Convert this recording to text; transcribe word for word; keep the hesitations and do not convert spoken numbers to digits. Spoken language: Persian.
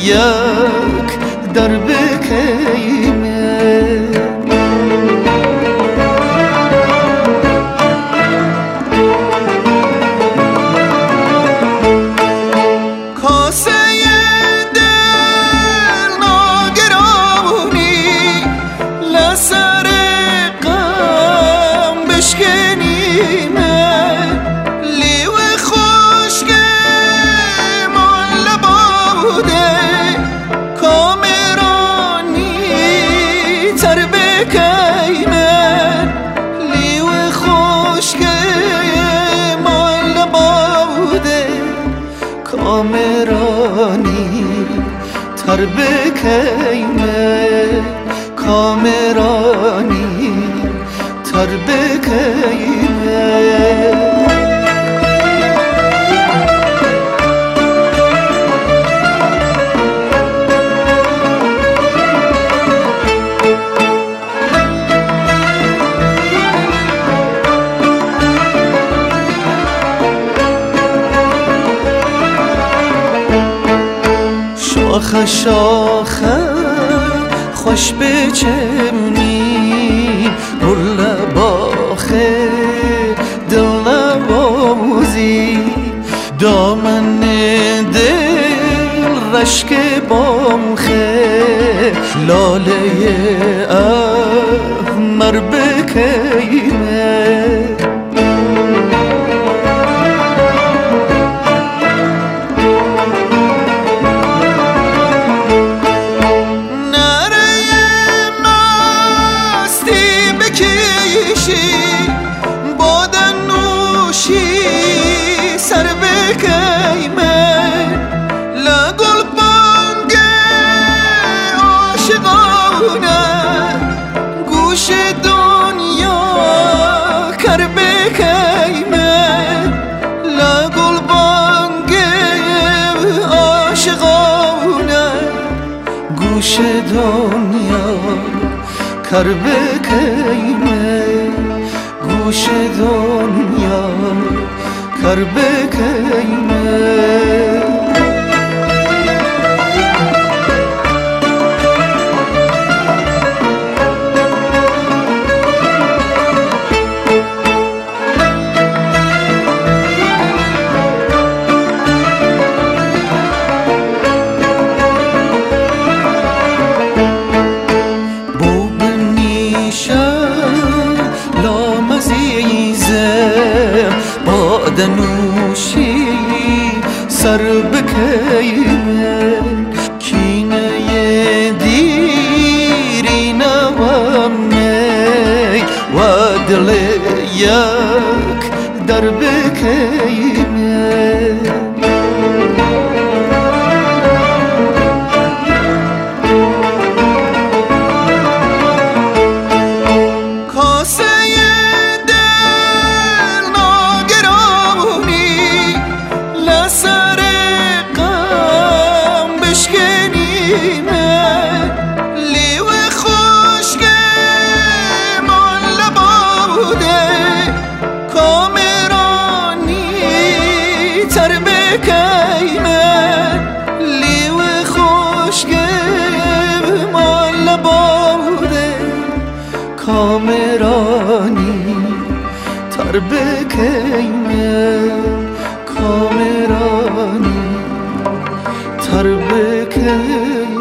یک در بکیمه کاسه دل ناگرانی لسر غم بشکنیمه لیو خشک مال لباده کامرانی تر بکیمه لیو خشک مال لباده کامرانی تر بکیمه کامرانی تر بکیمه شاخه شاخه خوش بچمنی گل باخه دل نوازی دامن دل رشک بامخه لاله احمر بکیمه بادن نوشی سر بکیمه لگل بانگه عاشقانه گوش دنیا کر بکیمه لگل بانگه عاشقانه گوش دنیا کر بکیمه گوش دنیا کر بکیمه دنوشی سر بکیمه کینه دیری نوامه و دل یک در بکیمه لیو خشک مال لباده کامرانی تر بکیمه لیو خشک مال لباده کامرانی تر بکیمه کامرانی تر بکیمه